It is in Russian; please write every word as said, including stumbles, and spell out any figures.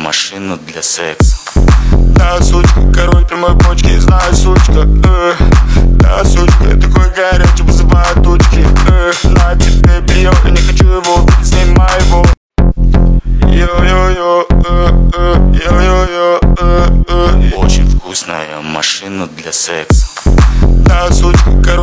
машину для секса. Да, сучка, король прямой почки, знаю, сучка, э. Да, сучка, такой горячий, вызывает тучки, э. На тебе белье, я не хочу его, снимай его. Йо-йо-йо, э, э, йо-йо-йо, э, э. Очень вкусная машина для секса. Да, сучка, король